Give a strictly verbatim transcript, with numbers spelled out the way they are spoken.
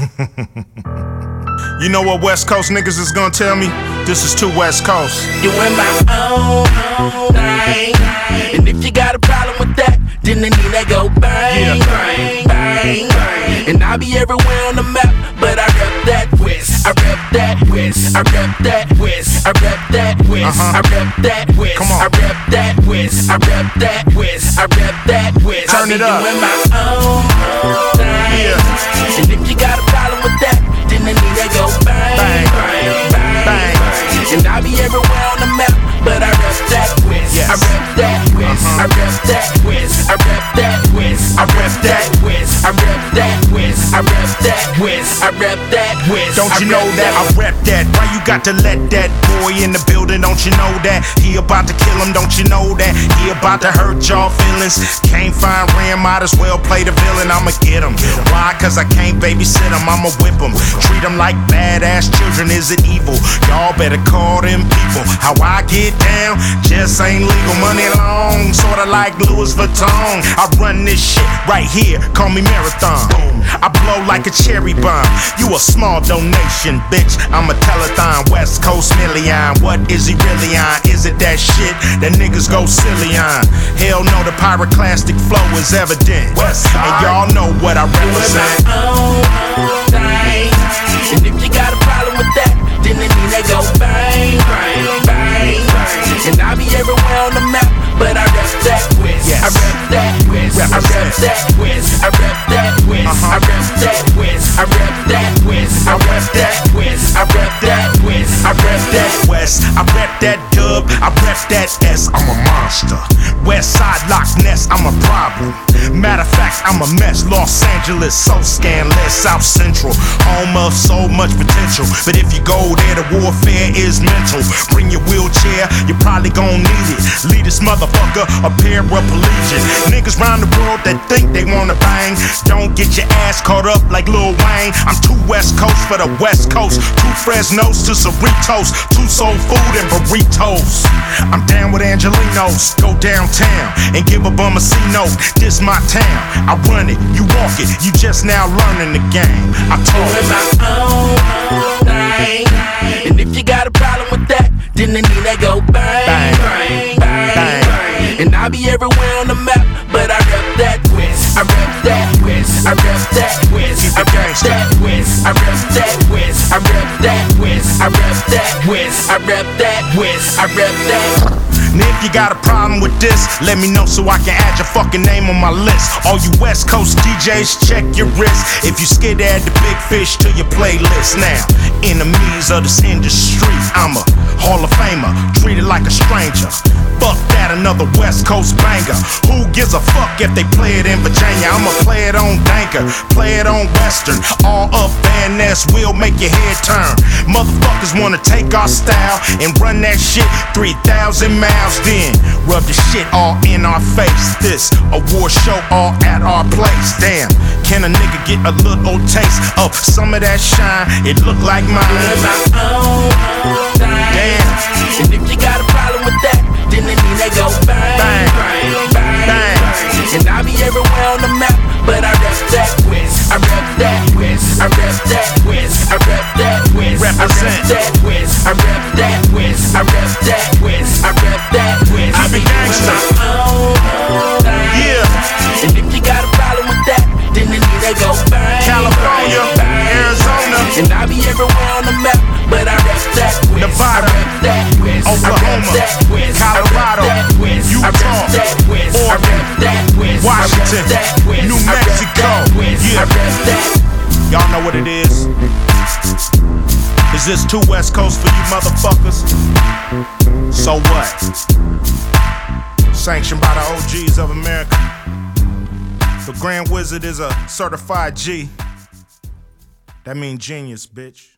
You know what West Coast niggas is gonna tell me? This is too West Coast. Doing my own, own thing. And if you got a problem with that, then the need to go bang, yeah. bang, bang, bang. And I'll be everywhere on the map, but I rep that West. I rep that West. I rep that West. I rep that West. Uh-huh. I rep that West. Come on. I rep that West. I rep that West. I rep that West. Turn I it up. Doing my own, own thing. Yeah. And if you got a problem with that, then the need to go bang, bang, bang, bang, bang. And I'll be everywhere on the map, but I rep that West. Yes. I rep that West. Uh-huh. I rep that West. I rep that West. I rep that West. I rep that West. I rep that West. I rep that West. Don't you know that I rep that? Why you got to let that boy in the building? Don't you know that he about to kill him? Don't you know that he about to hurt y'all feelings? Can't find Ram, might as well play the villain. I'ma get him. Why? Cause I can't babysit him. I'ma whip him. Treat him like badass children. Is it evil? Y'all better call them people. How I get down just ain't legal. Money long, sorta like Louis Vuitton. I run this shit right here. Call me Marathon. I blow like a cherry bomb. You a small donation, bitch. I'm a telethon, West Coast million. What is he really on? Is it that shit that niggas go silly on? Hell no, the pyroclastic flow is evident. And y'all know what I represent. My own, own thing. And if you got a problem with that, then the need to go bang, bang, bang, bang. And I'll be everywhere on the map, but I rep that West. Yes. I rep that West. I rep that West. I rep that West. Uh-huh. I rep that West. I rep that West. I rep that West. I rep that West. I rep that West. I rep that dub. I rep that S. I'm a monster. West Side Loch Ness. I'm a problem. Matter of fact, I'm a mess. Los Angeles, so scandalous. South Central, home of so much potential. But if you go there, the warfare is mental. Bring your wheelchair, you probably gon' need it. Lead this motherfucker a paraplegic. Niggas round the world that think they wanna bang. Don't get your ass caught up like Lil Wayne. I'm too West Coast for the West Coast. Two Fresnos to Cerritos. Two soul food and burritos. I'm down with Angelinos. Go downtown and give a bum a C-note. This my town. I run it, you walk it. You just now learning the game. I told Doing you. my own, own thing. And if you got a problem with that, then the need to go bang, Bang. bang, bang, Bang. bang. And I'll be everywhere on the map, but I rep that West. I rep that West. I rep that West. I rep that West. I rep that West. I rep that West. I rep that West. I rep that West. I rep that. And if you got a problem with this, let me know so I can add your fucking name on my list. All you West Coast D Js, check your wrist. If you scared to add the big fish to your playlist now. Enemies of this industry, I'm a Hall of Famer, treated like a stranger. Fuck that, another West Coast banger. Who gives a fuck if they play it in Virginia? I'ma play it on Danker, play it on Western. All up Van Ness will make your head turn. Motherfuckers wanna take our style and run that shit three thousand miles, then rub the shit all in our face. This award show all at our place. Damn, can a nigga get a little taste of some of that shine? It look like mine. Doing my own, own thing. Damn. And if you got a problem with that, then the need to go bang, Bang. bang, bang, Bang. bang. And I'll be everywhere on the map, but I rep that West. I rep that West. I rep that West. I rep that West. I rep Represent. that West. I rep that West. I rep that West. I rep that West. I be gangsta. Doing my own, own thing. Yeah. And if you got a problem with that, then the need to go bang, California, bang, bang, Arizona. and I'll be everywhere on the map, but I rep that West. Nevada, I rep that West. Oklahoma, I rep that West. Colorado, I rep that West. Utah, I rep that West. I Oregon, rep that West. Washington, I rep that West. New I rep Mexico. that West. Yeah. I rep that. Y'all know what it is. Is this too West Coast for you motherfuckers? So what? Sanctioned by the O Gs of America. The Grand Wizard is a certified G. That means genius, bitch.